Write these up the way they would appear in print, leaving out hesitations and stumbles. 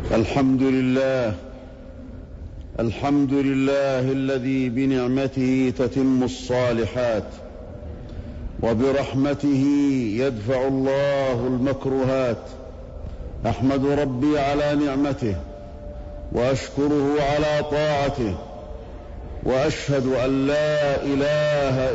الحمد لله الذي بنعمته تتم الصالحات وبرحمته يدفع الله المكروهات. أحمد ربي على نعمته وأشكره على طاعته، وأشهد أن لا إله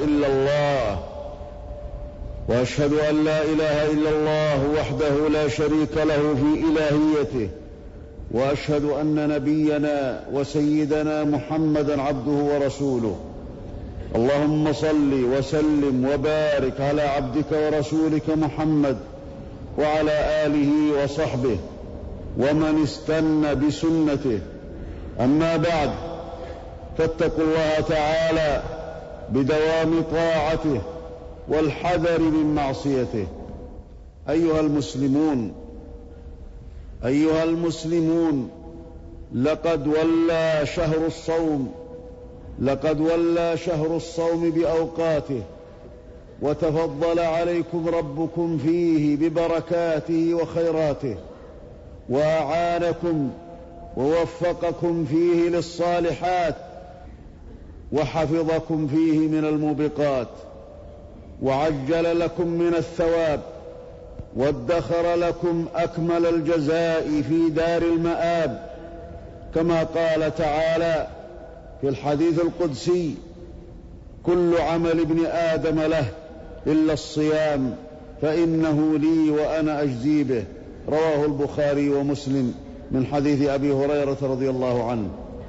إلا الله وحده لا شريك له في إلهيته، وأشهد أن نبينا وسيدنا محمدا عبده ورسوله. اللهم صل وسلم وبارك على عبدك ورسولك محمد وعلى آله وصحبه ومن استنى بسنته. أما بعد، فاتقوا الله تعالى بدوام طاعته والحذر من معصيته. أيها المسلمون، لقد ولى شهر الصوم بأوقاته، وتفضل عليكم ربكم فيه ببركاته وخيراته، وأعانكم ووفقكم فيه للصالحات، وحفظكم فيه من الموبقات، وعجل لكم من الثواب، وادخر لكم أكمل الجزاء في دار المآب، كما قال تعالى في الحديث القدسي: كل عمل ابن آدم له إلا الصيام فإنه لي وأنا أجزي به. رواه البخاري ومسلم من حديث أبي هريرة رضي الله عنه.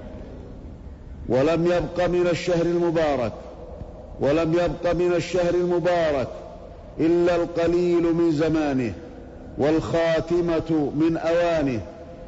ولم يبق من الشهر المبارك إلا القليل من زمانه، والخاتمة من أوانه.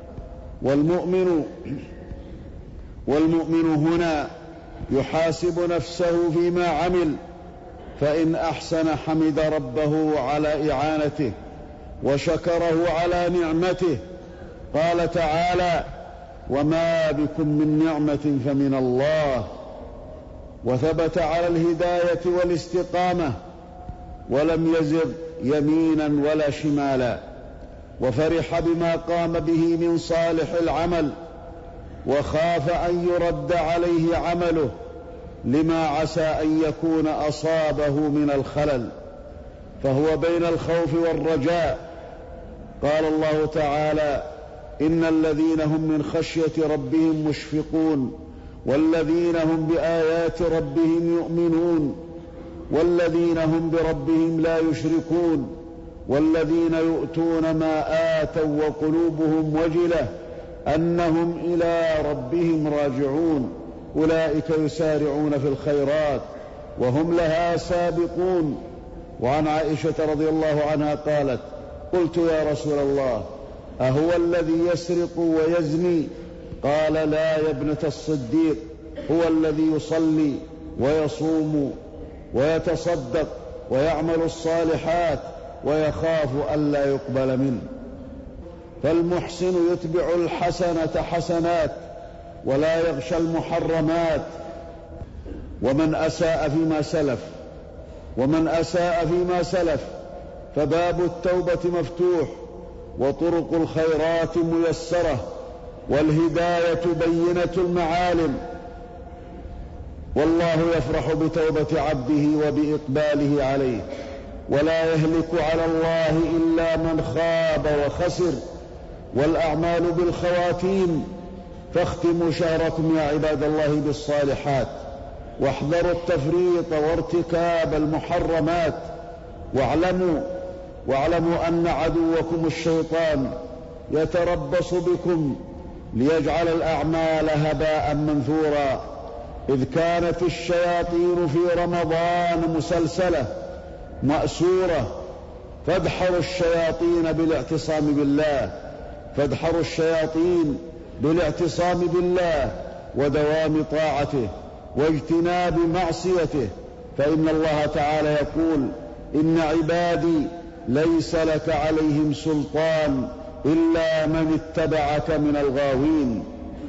والمؤمن هنا يحاسب نفسه فيما عمل، فإن أحسن حمد ربه على إعانته وشكره على نعمته. قال تعالى: وما بكم من نعمة فمن الله. وثبت على الهداية والاستقامة، ولم يزغ يمينا ولا شمالا، وفرح بما قام به من صالح العمل، وخاف أن يرد عليه عمله لما عسى أن يكون أصابه من الخلل، فهو بين الخوف والرجاء. قال الله تعالى: إن الذين هم من خشية ربهم مشفقون، والذين هم بآيات ربهم يؤمنون، والذين هم بربهم لا يشركون، والذين يؤتون ما آتوا وقلوبهم وجلة أنهم إلى ربهم راجعون، أولئك يسارعون في الخيرات وهم لها سابقون. وعن عائشة رضي الله عنها قالت: قلت يا رسول الله، أهو الذي يسرق ويزني؟ قال: لا يا ابنة الصديق، هو الذي يصلي ويصوم ويتصدق ويعمل الصالحات ويخاف ألا يقبل منه. فالمحسن يتبع الحسنة حسنات ولا يغشى المحرمات. ومن أساء فيما سلف فباب التوبة مفتوح، وطرق الخيرات ميسرة، والهداية بينة المعالم. والله يفرح بتوبة عبده وبإقباله عليه، ولا يهلك على الله إلا من خاب وخسر. والأعمال بالخواتيم، فاختموا شهركم يا عباد الله بالصالحات، واحذروا التفريط وارتكاب المحرمات. واعلموا أن عدوكم الشيطان يتربص بكم ليجعل الأعمال هباء منثورا، إذ كانت الشياطين في رمضان مسلسلة مأسورة. فادحروا الشياطين بالاعتصام بالله ودوام طاعته واجتناب معصيته، فإن الله تعالى يقول: إن عبادي ليس لك عليهم سلطان إلا من اتبعك من الغاوين.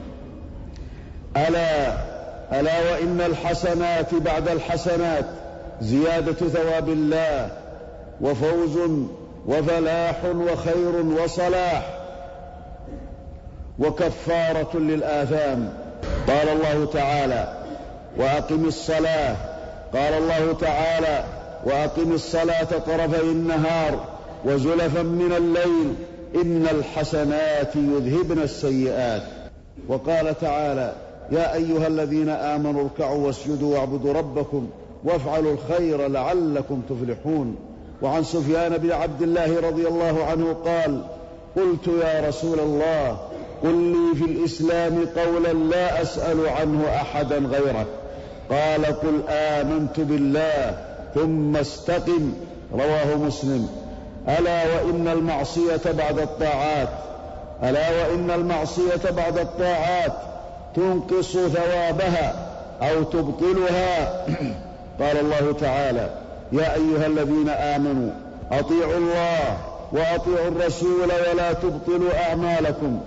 ألا وإن الحسنات بعد الحسنات زيادة ثواب الله، وفوز وفلاح وخير وصلاح. وكفارة للآثام. قال الله تعالى: وأقم الصلاة. قال الله تعالى: وأقم الصلاة طرفي النهار وزلفا من الليل إن الحسنات يذهبن السيئات. وقال تعالى: يا أيها الذين آمنوا اركعوا واسجدوا واعبدوا ربكم وافعلوا الخير لعلكم تفلحون. وعن سفيان بن عبد الله رضي الله عنه قال: قلت يا رسول الله قل لي في الإسلام قولا لا أسأل عنه أحدا غيرك. قال: قل آمنت بالله ثم استقم. رواه مسلم. ألا وإن المعصية بعد الطاعات تنقص ثوابها أو تبطلها. قال الله تعالى: يا أيها الذين آمنوا أطيعوا الله وأطيعوا الرسول ولا تبطلوا أعمالكم.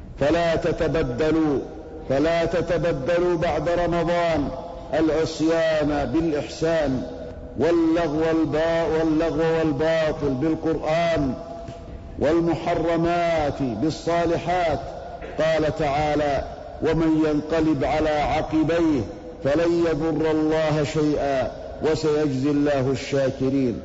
فلا تتبدلوا بعد رمضان العصيان بالإحسان واللغو والباطل بالقرآن والمحرمات بالصالحات. قال تعالى: ومن ينقلب على عقبيه فلن يضر الله شيئا وسيجزي الله الشاكرين.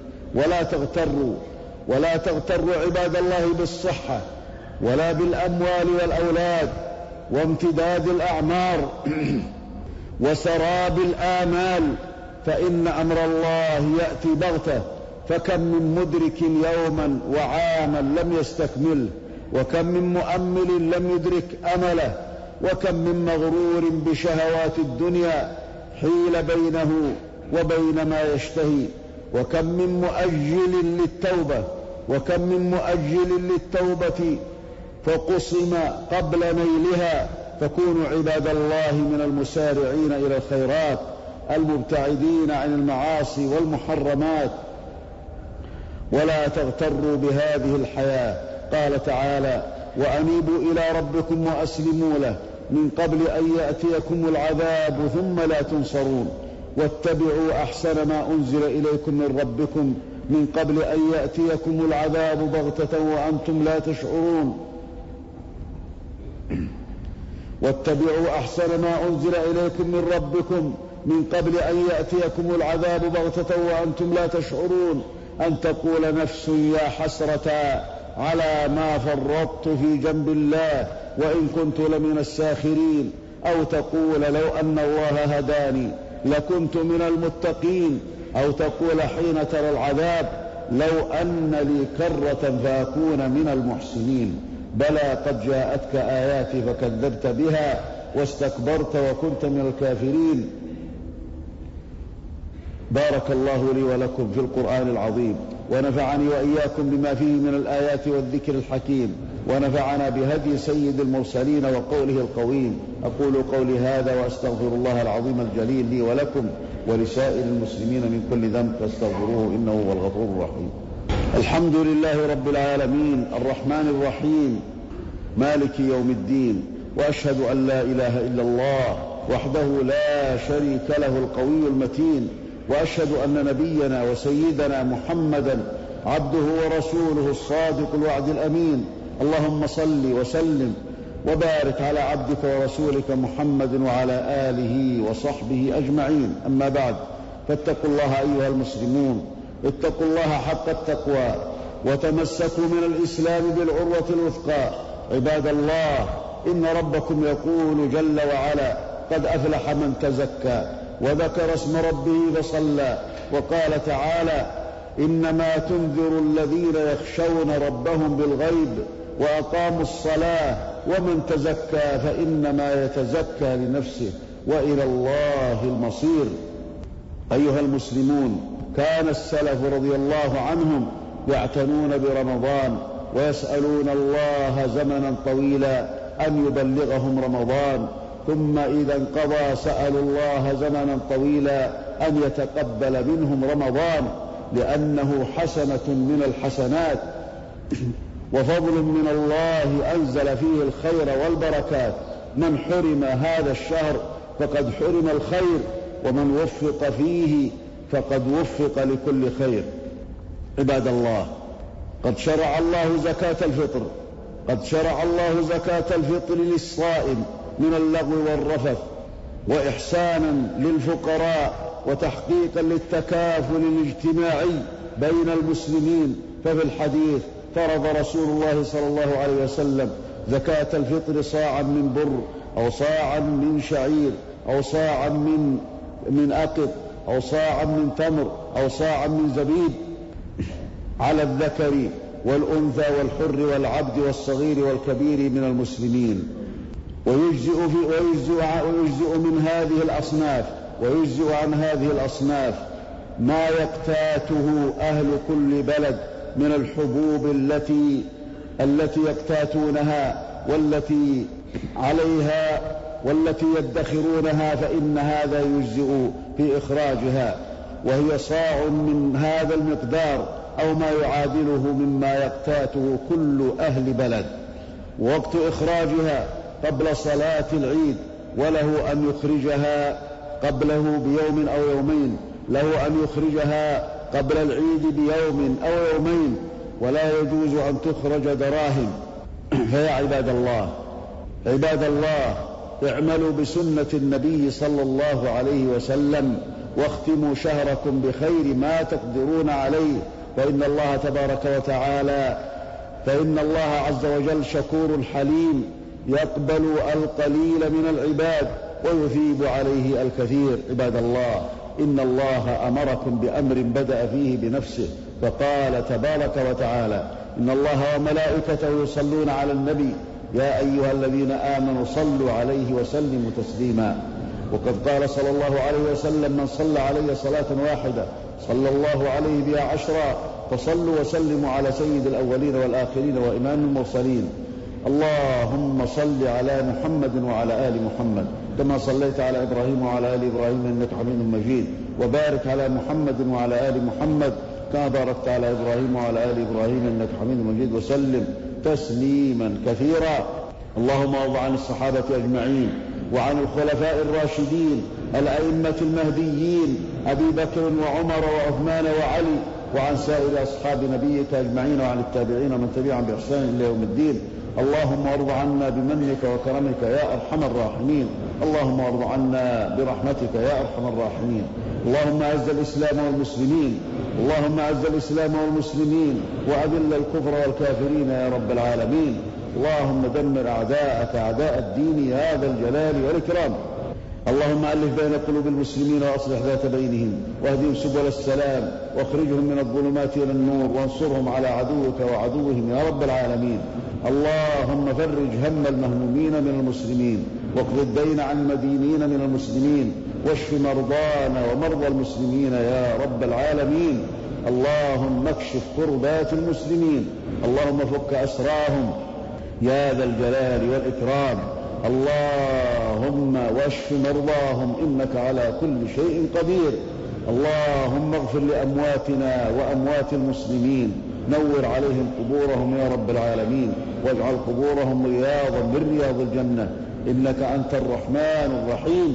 ولا تغتروا عباد الله بالصحة ولا بالأموال والأولاد وامتداد الأعمار وسراب الآمال، فإن أمر الله يأتي بغتة، فكم من مدرك يوما وعاما لم يستكمله، وكم من مؤمل لم يدرك أمله، وكم من مغرور بشهوات الدنيا حيل بينه وبين ما يشتهي، وكم من مؤجل للتوبة فقصم قبل نيلها. فكونوا عباد الله من المسارعين إلى الخيرات المبتعدين عن المعاصي والمحرمات، ولا تغتروا بهذه الحياة. قال تعالى: وأنيبوا إلى ربكم وأسلموا له من قبل أن يأتيكم العذاب ثم لا تنصرون، واتبعوا أحسن ما أنزل إليكم من ربكم من قبل أن يأتيكم العذاب بغتة وأنتم لا تشعرون. واتبعوا أحسن ما أنزل إليكم من ربكم من قبل أن يأتيكم العذاب بغتة وأنتم لا تشعرون، أن تقول نفس يا حسرة على ما فرطت في جنب الله وإن كنت لمن الساخرين، أو تقول لو أن الله هداني لكنت من المتقين، أو تقول حين ترى العذاب لو أن لي كرة فأكون من المحسنين. بلى قد جاءتك آياتي فكذبت بها واستكبرت وكنت من الكافرين. بارك الله لي ولكم في القرآن العظيم، ونفعني وإياكم بما فيه من الآيات والذكر الحكيم، ونفعنا بهدي سيد المرسلين وقوله القويم. أقول قولي هذا وأستغفر الله العظيم الجليل لي ولكم ولسائر المسلمين من كل ذنب فاستغفروه إنه هو الغفور الرحيم. الحمد لله رب العالمين الرحمن الرحيم مالك يوم الدين، وأشهد أن لا إله إلا الله وحده لا شريك له القوي المتين، وأشهد أن نبينا وسيدنا محمدا عبده ورسوله الصادق الوعد الأمين. اللهم صل وسلم وبارك على عبدك ورسولك محمد وعلى آله وصحبه أجمعين. أما بعد، فاتقوا الله أيها المسلمون، اتقوا الله حق التقوى، وتمسكوا من الإسلام بالعروة الوثقى. عباد الله، إن ربكم يقول جل وعلا: قد أفلح من تزكى وذكر اسم ربه فصلى. وقال تعالى: إنما تنذر الذين يخشون ربهم بالغيب وأقاموا الصلاة ومن تزكى فإنما يتزكى لنفسه وإلى الله المصير. أيها المسلمون، كان السلف رضي الله عنهم يعتنون برمضان ويسألون الله زمنا طويلا أن يبلغهم رمضان، ثم إذا انقضى سألوا الله زمنا طويلا أن يتقبل منهم رمضان، لأنه حسنة من الحسنات وفضل من الله أنزل فيه الخير والبركات. من حرم هذا الشهر فقد حرم الخير، ومن وفق فيه فقد وفق لكل خير. عباد الله، قد شرع الله زكاة الفطر قد شرع الله زكاة الفطر للصائم من اللغو والرفث، وإحسانا للفقراء وتحقيقا للتكافل الاجتماعي بين المسلمين. ففي الحديث فرض رسول الله صلى الله عليه وسلم زكاة الفطر صاعا من بر، أو صاعا من شعير، أو صاعا من أقط، أو صاعا من تمر، أو صاعا من زبيب، على الذكر والأنثى والحر والعبد والصغير والكبير من المسلمين. ويجزئ عن هذه الأصناف ما يقتاته أهل كل بلد من الحبوب التي يقتاتونها والتي عليها والتي يدخرونها، فإن هذا يجزئ في إخراجها، وهي صاع من هذا المقدار أو ما يعادله مما يقتاته كل أهل بلد. وقت إخراجها قبل صلاة العيد، وله أن يخرجها قبله بيوم أو يومين، له أن يخرجها قبل العيد بيوم أو يومين، ولا يجوز أن تخرج دراهم. فيا عباد الله اعملوا بسنة النبي صلى الله عليه وسلم، واختموا شهركم بخير ما تقدرون عليه، فإن الله عز وجل شكور حليم، يقبل القليل من العباد ويثيب عليه الكثير. عباد الله، إن الله أمركم بأمر بدأ فيه بنفسه، فقال تبارك وتعالى: إن الله وملائكته يصلون على النبي يا أيها الذين آمنوا صلوا عليه وسلموا تسليما. وقد قال صلى الله عليه وسلم: من صلى علي صلاة واحدة صلى الله عليه بها 10، فصلوا وسلموا على سيد الأولين والآخرين وإمام المرسلين. اللهم صل على محمد وعلى آل محمد كما صليت على إبراهيم وعلى آل إبراهيم إنك حميد مجيد، وبارك على محمد وعلى آل محمد كما باركت على إبراهيم وعلى آل إبراهيم إنك حميد مجيد، وسلم تسليما كثيرا. اللهم وارض عن الصحابة أجمعين، وعن الخلفاء الراشدين الأئمة المهديين أبي بكر وعمر وعثمان وعلي، وعن سائر أصحاب نبيك أجمعين، وعن التابعين ومن تبعهم بإحسان إلى يوم الدين. اللهم ارض عنا بمنك وكرمك يا أرحم الراحمين. اللهم ارض عنا برحمتك يا أرحم الراحمين. اللهم أعز الإسلام والمسلمين، اللهم أعز الإسلام والمسلمين، وأذل الكفر والكافرين يا رب العالمين. اللهم دمر أعداءك أعداء الدين يا ذا الجلال والإكرام. اللهم ألف بين قلوب المسلمين وأصلح ذات بينهم، واهدهم سبل السلام، واخرجهم من الظلمات إلى النور، وانصرهم على عدوك وعدوهم يا رب العالمين. اللهم فرج هم المهمومين من المسلمين، واقض الدين عن المدينين من المسلمين، واشف مرضانا ومرضى المسلمين يا رب العالمين. اللهم اكشف كربات المسلمين، اللهم فك أسراهم يا ذا الجلال والإكرام. اللهم واشف مرضاهم إنك على كل شيء قدير. اللهم اغفر لأمواتنا وأموات المسلمين، نور عليهم قبورهم يا رب العالمين، واجعل قبورهم رياضا من رياض الجنة، إنك أنت الرحمن الرحيم.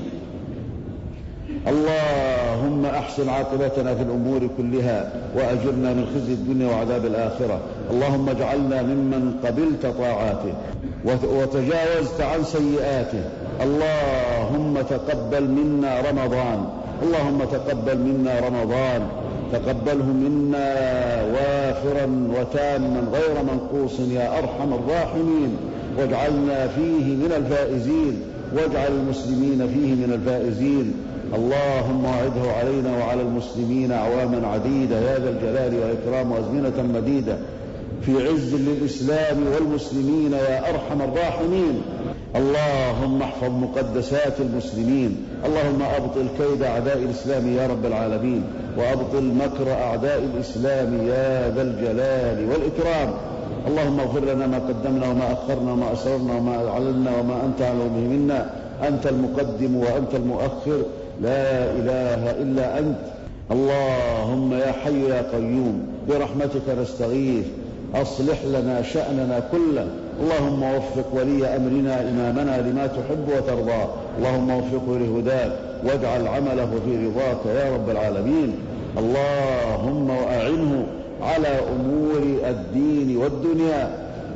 اللهم أحسن عاقبتنا في الأمور كلها، وأجرنا من خزي الدنيا وعذاب الآخرة. اللهم اجعلنا ممن قبلت طاعاته وتجاوزت عن سيئاته. اللهم تقبل منا رمضان، اللهم تقبل منا رمضان، تقبله منا وافرا وتاما غير منقوص يا أرحم الراحمين، واجعلنا فيه من الفائزين، واجعل المسلمين فيه من الفائزين. اللهم أعده علينا وعلى المسلمين أعواما عديدة يا ذا الجلال والإكرام، وأزمنة مديدة في عز للإسلام والمسلمين يا أرحم الراحمين. اللهم احفظ مقدسات المسلمين، اللهم أبطل كيد أعداء الإسلام يا رب العالمين، وأبطل مكر أعداء الإسلام يا ذا الجلال والإكرام. اللهم اغفر لنا ما قدمنا وما أخرنا وما أسررنا وما أعلنا وما أنت أعلم به منا، أنت المقدم وأنت المؤخر، لا إله إلا أنت. اللهم يا حي يا قيوم برحمتك نستغيث، أصلح لنا شأننا كله. اللهم وفق ولي أمرنا إمامنا لما تحب وترضى، اللهم وفقه لهداك، واجعل عمله في رضاك يا رب العالمين. اللهم وأعنه على أمور الدين والدنيا،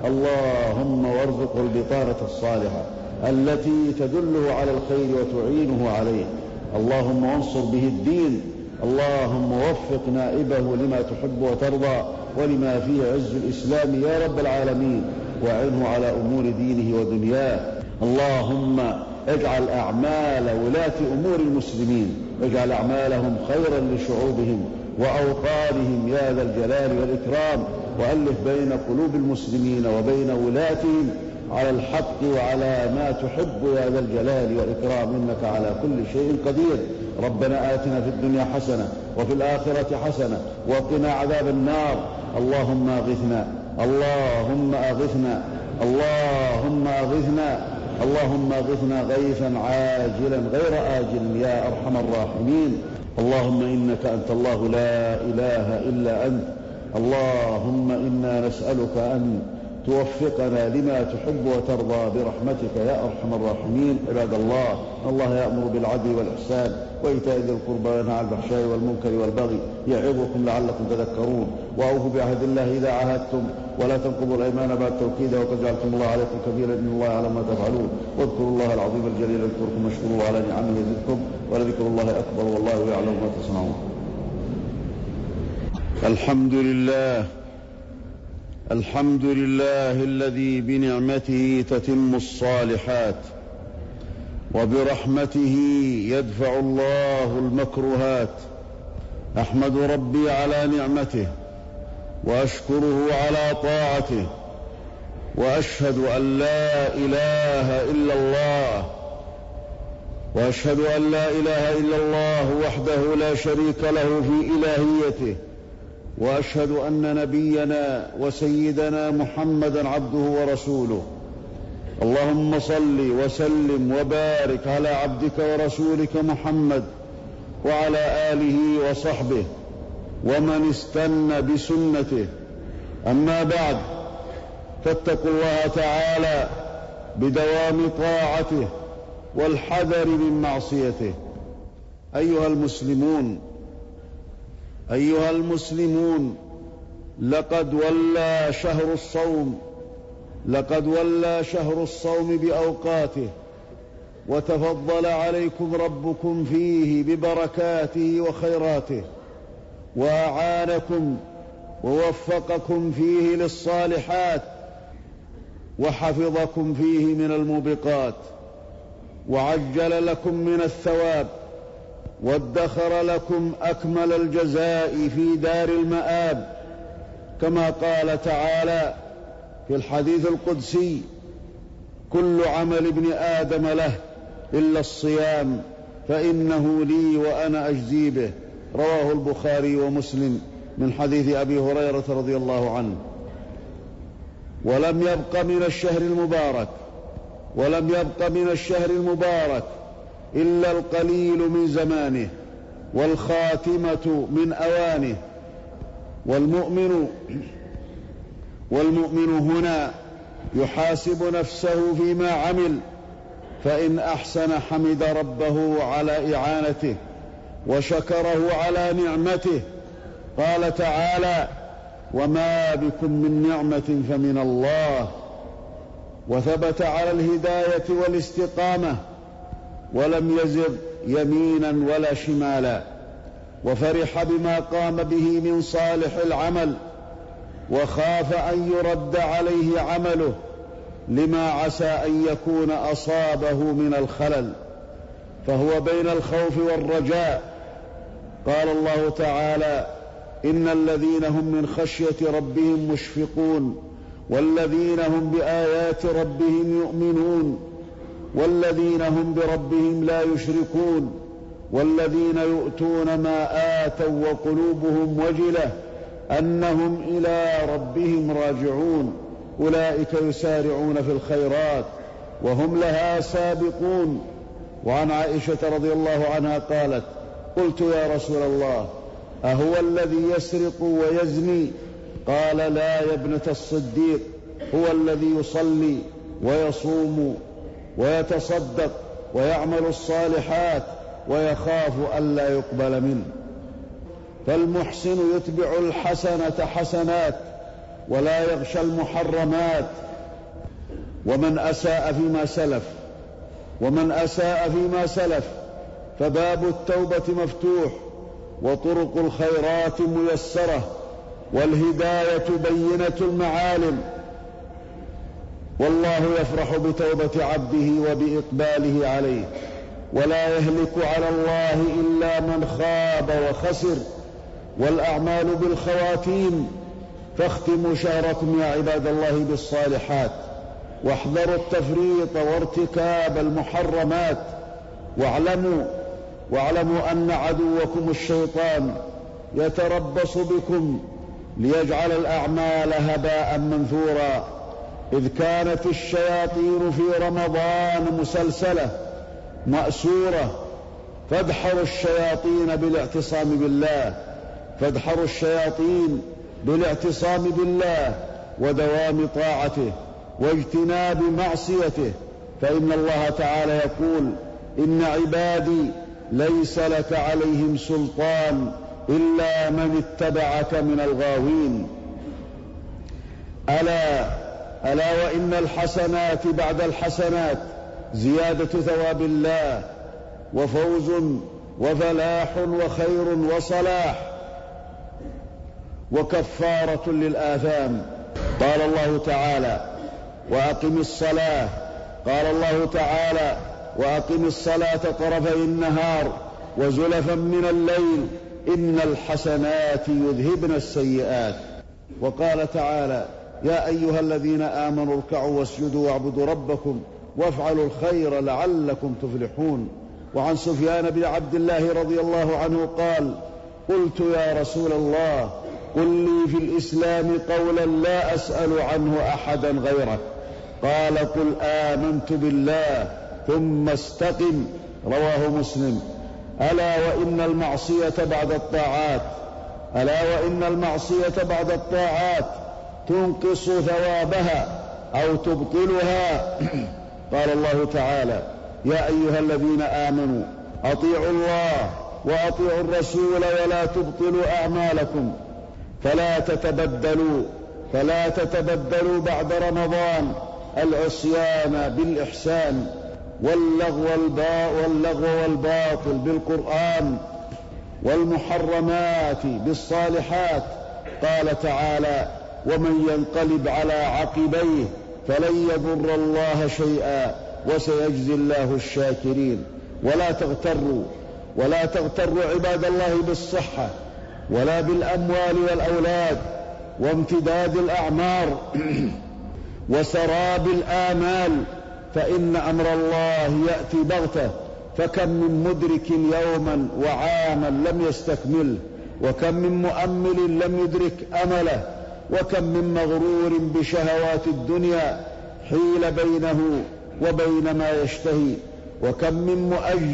اللهم وارزقه البطانة الصالحة التي تدله على الخير وتعينه عليه. اللهم انصر به الدين. اللهم وفق نائبه لما تحب وترضى ولما فيه عز الإسلام يا رب العالمين، وأعنه على أمور دينه ودنياه. اللهم اجعل أعمال ولاة أمور المسلمين، اجعل أعمالهم خيرا لشعوبهم وأوطانهم يا ذا الجلال والإكرام، وألف بين قلوب المسلمين وبين ولاتهم على الحق وعلى ما تحب يا ذا الجلال والإكرام، إنك على كل شيء قدير. ربنا آتنا في الدنيا حسنة وفي الآخرة حسنة وقنا عذاب النار. اللهم أغثنا، اللهم أغثنا، اللهم أغثنا، اللهم أغثنا غيثا عاجلا غير آجل يا أرحم الراحمين. اللهم إنك أنت الله لا إله إلا أنت. اللهم إنا نسألك أن توفقنا لما تحب وترضى برحمتك يا أرحم الراحمين. عباد الله يأمر بالعدل والإحسان وإيتاء ذي القربى وينهى عن الفحشاء والمنكر والبغي يعظكم لعلكم تذكرون. وأوفوا بعهد الله إذا عاهدتم ولا تنقضوا الأيمان بعد توكيدها وقد جعلتم الله عليكم كبيرا إن الله يعلم ما تفعلون. واذكروا الله العظيم الجليل يذكركم واشكروه على نعمه يزدكم ولذكر الله أكبر والله يعلم ما تصنعون. الحمد لله، الحمد لله الذي بنعمته تتم الصالحات وبرحمته يدفع الله المكروهات. أحمد ربي على نعمته وأشكره على طاعته، وأشهد أن لا إله إلا الله، وأشهد أن لا إله إلا الله وحده لا شريك له في إلهيته، وأشهد أن نبينا وسيدنا محمدا عبده ورسوله. اللهم صل وسلم وبارك على عبدك ورسولك محمد وعلى آله وصحبه ومن استنى بسنته. أما بعد، فاتقوا الله تعالى بدوام طاعته والحذر من معصيته. أيها المسلمون، لقد ولى شهر الصوم بأوقاته، وتفضل عليكم ربكم فيه ببركاته وخيراته، وأعانكم ووفقكم فيه للصالحات، وحفظكم فيه من الموبقات، وعجل لكم من الثواب، وادخر لكم أكمل الجزاء في دار المآب، كما قال تعالى في الحديث القدسي: كل عمل ابن آدم له إلا الصيام فإنه لي وأنا أجزي به. رواه البخاري ومسلم من حديث أبي هريرة رضي الله عنه. ولم يبق من الشهر المبارك إلا القليل من زمانه والخاتمة من أوانه. والمؤمن هنا يحاسب نفسه فيما عمل، فإن أحسن حمد ربه على إعانته وشكره على نعمته. قال تعالى: وما بكم من نعمة فمن الله. وثبت على الهداية والاستقامة ولم يزغ يمينا ولا شمالا، وفرح بما قام به من صالح العمل، وخاف أن يرد عليه عمله لما عسى أن يكون أصابه من الخلل، فهو بين الخوف والرجاء. قال الله تعالى: إن الذين هم من خشية ربهم مشفقون والذين هم بآيات ربهم يؤمنون والذين هم بربهم لا يشركون والذين يؤتون ما آتوا وقلوبهم وجلة أنهم إلى ربهم راجعون أولئك يسارعون في الخيرات وهم لها سابقون. وعن عائشة رضي الله عنها قالت: قلت يا رسول الله أهو الذي يسرق ويزني؟ قال: لا يا ابنة الصديق، هو الذي يصلي ويصوم ويتصدق ويعمل الصالحات ويخاف ألا يقبل منه. فالمحسن يتبع الحسنة حسنات ولا يغشى المحرمات. ومن أساء فيما سلف فباب التوبة مفتوح، وطرق الخيرات ميسرة، والهداية بينة المعالم. والله يفرح بتوبة عبده وبإقباله عليه، ولا يهلك على الله إلا من خاب وخسر. والأعمال بالخواتيم، فاختموا شهركم يا عباد الله بالصالحات، واحذروا التفريط وارتكاب المحرمات، واعلموا أن عدوكم الشيطان يتربص بكم ليجعل الأعمال هباء منثورا. إذ كانت الشياطين في رمضان مسلسلة مأسورة، فادحروا الشياطين بالاعتصام بالله ودوام طاعته واجتناب معصيته. فإن الله تعالى يقول: إن عبادي ليس لك عليهم سلطان إلا من اتبعك من الغاوين. ألا وإن الحسنات بعد الحسنات زيادة ثواب الله، وفوز وفلاح وخير وصلاح، وكفارة للآثام. قال الله تعالى: وأقم الصلاة. قال الله تعالى: وأقم الصلاة طرفي النهار وزلفا من الليل إن الحسنات يذهبن السيئات. وقال تعالى: يا أيها الذين آمنوا اركعوا واسجدوا واعبدوا ربكم وافعلوا الخير لعلكم تفلحون. وعن سفيان بن عبد الله رضي الله عنه قال: قلت يا رسول الله قل لي في الإسلام قولا لا أسأل عنه أحدا غيرك. قال: قل آمنت بالله ثم استقم. رواه مسلم. ألا وإن المعصية بعد الطاعات تنقص ثوابها أو تبطلها. قال الله تعالى: يا أيها الذين آمنوا أطيعوا الله وأطيعوا الرسول ولا تبطلوا أعمالكم. فلا تتبدلوا بعد رمضان العصيان بالإحسان واللغو والباطل بالقرآن والمحرمات بالصالحات. قال تعالى: ومن ينقلب على عقبيه فلن يضر الله شيئا وسيجزي الله الشاكرين. ولا تغتروا عباد الله بالصحة ولا بالأموال والأولاد وامتداد الأعمار وسراب الآمال، فإن أمر الله يأتي بغتة. فكم من مدرك يوما وعاما لم يستكمله، وكم من مؤمل لم يدرك أمله، وكم من مغرور بشهوات الدنيا حيل بينه وبين ما يشتهي، وكم من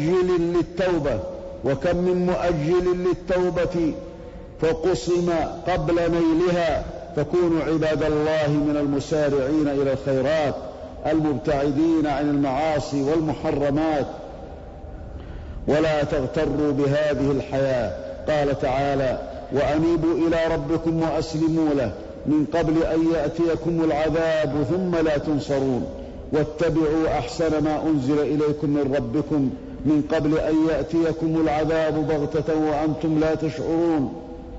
مؤجل للتوبة فقصم قبل نيلها. فكونوا عباد الله من المسارعين إلى الخيرات المبتعدين عن المعاصي والمحرمات، ولا تغتروا بهذه الحياة. قال تعالى: وأنيبوا إلى ربكم وأسلموا له من قبل أن يأتيكم العذاب ثم لا تنصرون، واتبعوا أحسن ما أنزل إليكم من ربكم من قبل أن يأتيكم العذاب بغتة وأنتم لا تشعرون.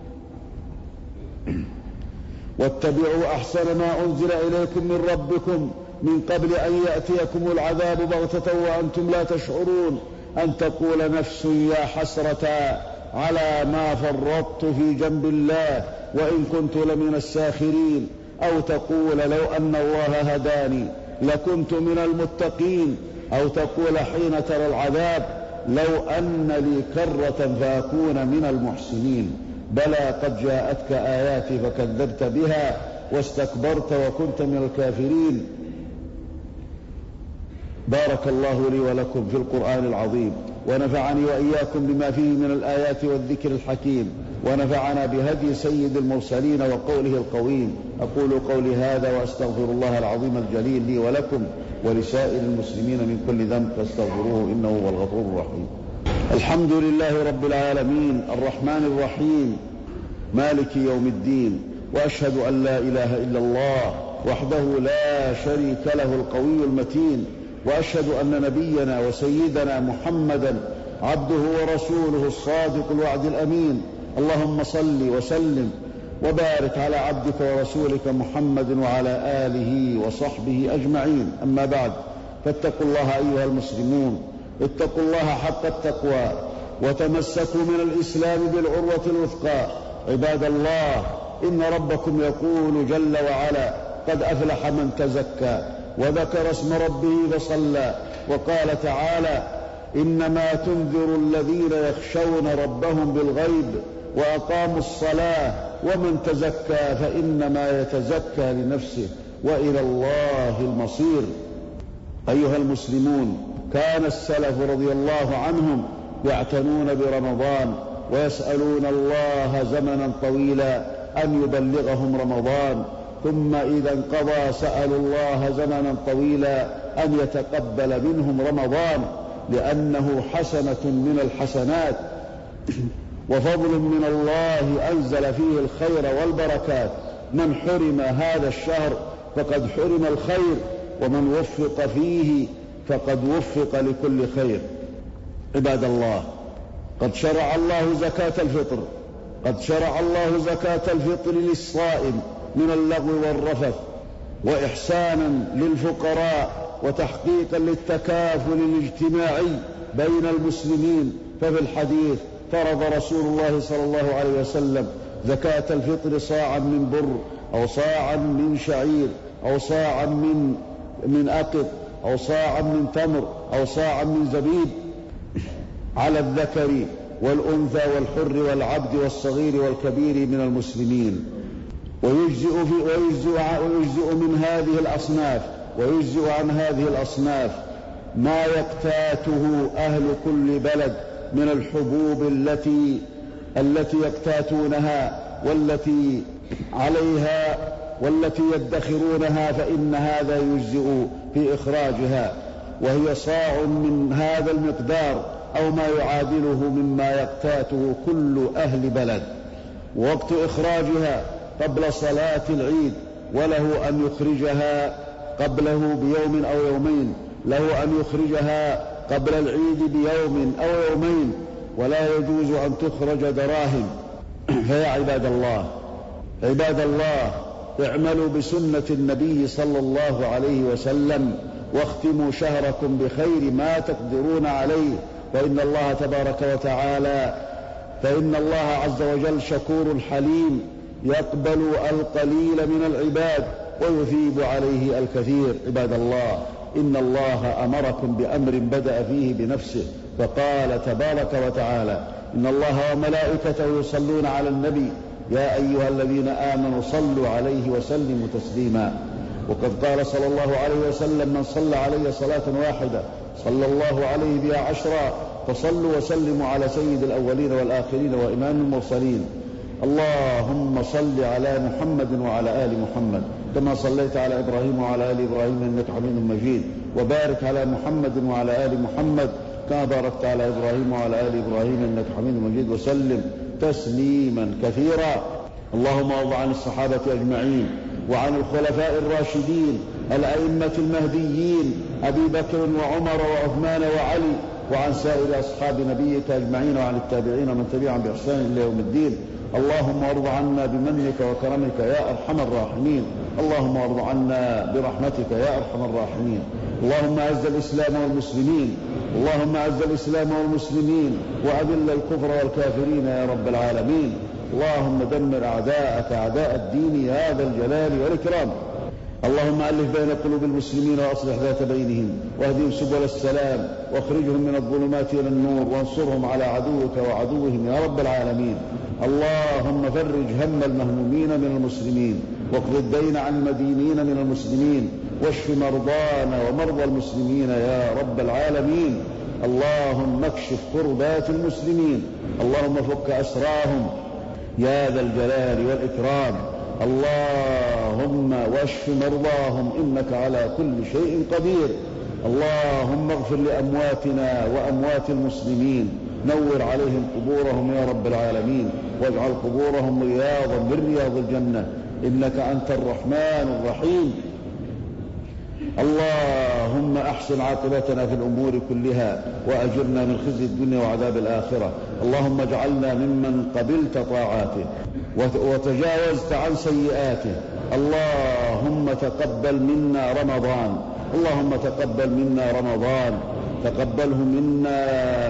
واتبعوا أحسن ما أنزل إليكم من ربكم من قبل أن يأتيكم العذاب بغتة وأنتم لا تشعرون. أن تقول نفس يا حسرة على ما فرطت في جنب الله وإن كنت لمن الساخرين، أو تقول لو أن الله هداني لكنت من المتقين، أو تقول حين ترى العذاب لو أن لي كرة فأكون من المحسنين. بلى قد جاءتك آياتي فكذبت بها واستكبرت وكنت من الكافرين. بارك الله لي ولكم في القرآن العظيم، ونفعني وإياكم بما فيه من الآيات والذكر الحكيم، ونفعنا بهدي سيد المرسلين وقوله القويم. أقول قولي هذا وأستغفر الله العظيم الجليل لي ولكم ولسائر المسلمين من كل ذنب فاستغفروه إنه هو الغفور الرحيم. الحمد لله رب العالمين الرحمن الرحيم مالك يوم الدين، وأشهد أن لا إله إلا الله وحده لا شريك له القوي المتين، وأشهد أن نبينا وسيدنا محمدا عبده ورسوله الصادق الوعد الأمين. اللهم صل وسلم وبارك على عبدك ورسولك محمد وعلى آله وصحبه أجمعين. أما بعد، فاتقوا الله أيها المسلمون، اتقوا الله حق التقوى وتمسكوا من الإسلام بالعروة الوثقى. عباد الله، إن ربكم يقول جل وعلا: قد أفلح من تزكى وذكر اسم ربه فصلى. وقال تعالى: إنما تنذر الذين يخشون ربهم بالغيب وأقاموا الصلاة ومن تزكى فإنما يتزكى لنفسه وإلى الله المصير. أيها المسلمون، كان السلف رضي الله عنهم يعتنون برمضان ويسألون الله زمنا طويلا أن يبلغهم رمضان، ثم إذا انقضى سألوا الله زمنا طويلا أن يتقبل منهم رمضان، لأنه حسنة من الحسنات وفضل من الله أنزل فيه الخير والبركات. من حرم هذا الشهر فقد حرم الخير، ومن وفق فيه فقد وفق لكل خير. عباد الله، قد شرع الله زكاة الفطر، قد شرع الله زكاة الفطر للصائم من اللغو والرفث، وإحسانا للفقراء وتحقيقا للتكافل الاجتماعي بين المسلمين. ففي الحديث: فرض رسول الله صلى الله عليه وسلم زكاة الفطر صاعا من بر، أو صاعا من شعير، أو صاعا من أقط، أو صاعا من تمر، أو صاعا من زبيب، على الذكر والأنثى والحر والعبد والصغير والكبير من المسلمين. ويجزئ من هذه الأصناف، ويجزئ عن هذه الأصناف ما يقتاته أهل كل بلد من الحبوب التي يقتاتونها والتي عليها والتي يدخرونها، فإن هذا يجزئ في إخراجها، وهي صاع من هذا المقدار أو ما يعادله مما يقتاته كل أهل بلد. وقت إخراجها قبل صلاة العيد، وله أن يخرجها قبله بيوم أو يومين، له أن يخرجها قبل العيد بيوم أو يومين، ولا يجوز أن تخرج دراهم. فيا عباد الله، اعملوا بسنة النبي صلى الله عليه وسلم، واختموا شهركم بخير ما تقدرون عليه، فإن الله عز وجل شكور حليم، يقبل القليل من العباد ويثيب عليه الكثير. عباد الله، إن الله أمركم بأمر بدأ فيه بنفسه، فقال تبارك وتعالى: إن الله وملائكته يصلون على النبي يا أيها الذين آمنوا صلوا عليه وسلموا تسليما. وقد قال صلى الله عليه وسلم: من صلى علي صلاة واحدة صلى الله عليه بها 10. فصلوا وسلموا على سيد الأولين والآخرين وإمام المرسلين. اللهم صل على محمد وعلى آل محمد كما صليت على إبراهيم وعلى آل إبراهيم إنك حميد مجيد، وبارك على محمد وعلى آل محمد كما باركت على إبراهيم وعلى آل إبراهيم إنك حميد مجيد، وسلم تسليما كثيرا. اللهم وارض عن الصحابة أجمعين، وعن الخلفاء الراشدين الأئمة المهديين أبي بكر وعمر وعثمان وعلي، وعن سائر أصحاب نبيك أجمعين، وعن التابعين ومن تبعهم بإحسان إلى يوم الدين. اللهم وارض عنا بمنك وكرمك يا أرحم الراحمين. اللهم وارض عنا برحمتك يا أرحم الراحمين. اللهم أعز الإسلام والمسلمين، اللهم أعز الإسلام والمسلمين، وأذل الكفر والكافرين يا رب العالمين. اللهم دمر أعداءك أعداء الدين يا ذا الجلال والإكرام. اللهم ألف بين قلوب المسلمين وأصلح ذات بينهم، واهدهم سبل السلام، واخرجهم من الظلمات إلى النور، وانصرهم على عدوك وعدوهم يا رب العالمين. اللهم فرج هم المهمومين من المسلمين، واقض الدين عن المدينين من المسلمين، واشف مرضانا ومرضى المسلمين يا رب العالمين. اللهم اكشف كربات المسلمين، اللهم فك أسراهم يا ذا الجلال والإكرام. اللهم واشف مرضاهم إنك على كل شيء قدير. اللهم اغفر لأمواتنا وأموات المسلمين، نور عليهم قبورهم يا رب العالمين. واجعل قبورهم رياضا من رياض الجنة، إنك أنت الرحمن الرحيم. اللهم أحسن عاقبتنا في الأمور كلها وأجرنا من خزي الدنيا وعذاب الآخرة. اللهم اجعلنا ممن قبلت طاعاته وتجاوزت عن سيئاته. اللهم تقبل منا رمضان، اللهم تقبل منا رمضان، تقبله منا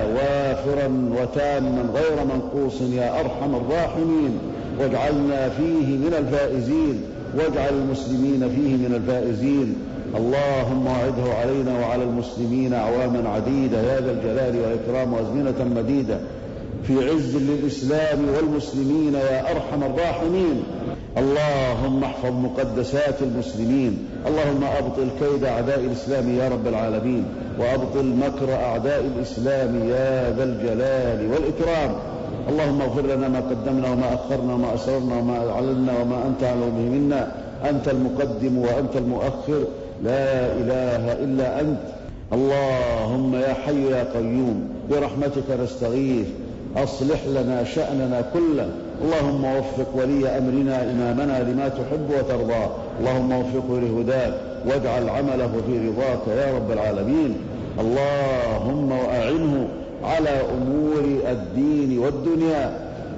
وافرا وتاما غير منقوص يا أرحم الراحمين، واجعلنا فيه من الفائزين، واجعل المسلمين فيه من الفائزين. اللهم أعده علينا وعلى المسلمين أعواما عديدة يا ذا الجلال والإكرام، وأزمنة مديدة في عز للإسلام والمسلمين يا أرحم الراحمين. اللهم احفظ مقدسات المسلمين، اللهم أبطل كيد أعداء الإسلام يا رب العالمين، وأبطل مكر أعداء الإسلام يا ذا الجلال والإكرام. اللهم اغفر لنا ما قدمنا وما أخرنا وما أسررنا وما أعلنا وما أنت أعلم به منا، أنت المقدم وأنت المؤخر، لا إله إلا أنت. اللهم يا حي يا قيوم برحمتك نستغيث، أصلح لنا شأننا كله. اللهم وفق ولي أمرنا إمامنا لما تحب وترضى، اللهم وفقه لهداك واجعل عمله في رضاك يا رب العالمين. اللهم وأعنه على أمور الدين والدنيا.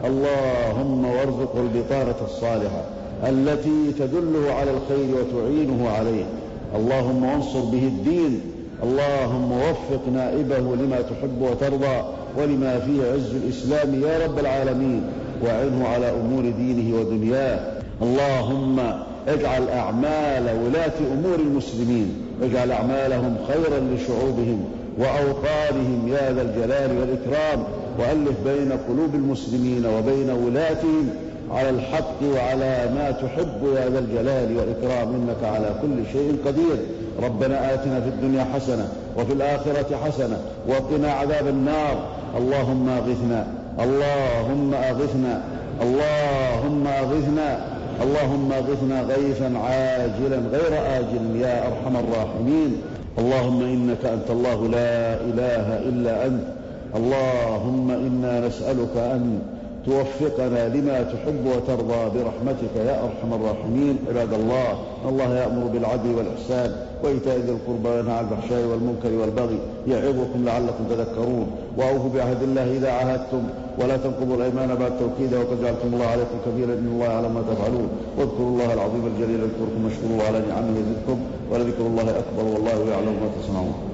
اللهم وارزقه البطانة الصالحة التي تدله على الخير وتعينه عليه. اللهم وانصر به الدين. اللهم وفق نائبه لما تحب وترضى ولما فيه عز الإسلام يا رب العالمين، وأعنه على أمور دينه ودنياه. اللهم اجعل أعمال ولاة أمور المسلمين، اجعل أعمالهم خيرا لشعوبهم وأوطانهم يا ذا الجلال والإكرام، وألف بين قلوب المسلمين وبين ولاتهم على الحق وعلى ما تحب يا ذا الجلال والإكرام، إنك على كل شيء قدير. ربنا آتنا في الدنيا حسنة وفي الآخرة حسنة وقنا عذاب النار. اللهم أغثنا، اللهم أغثنا، اللهم أغثنا، اللهم أغثنا غيثا عاجلا غير آجل يا أرحم الراحمين. اللهم إنك أنت الله لا إله إلا أنت. اللهم إنا نسألك أن توفقنا لما تحب وترضى برحمتك يا أرحم الراحمين. عباد الله، الله يأمر بالعدل والإحسان وإيتاء ذي القربى وينهى عن الفحشاء والمنكر والبغي يعظكم لعلكم تذكرون. وأوفوا بعهد الله إذا عاهدتم ولا تنقضوا الأيمان بعد توكيدها وقد جعلتم الله عليكم كبيرا إن الله يعلم ما تفعلون. واذكروا الله العظيم الجليل يذكركم واشكروه على نعمه يزدكم ولذكر الله أكبر والله يعلم ما تصنعون.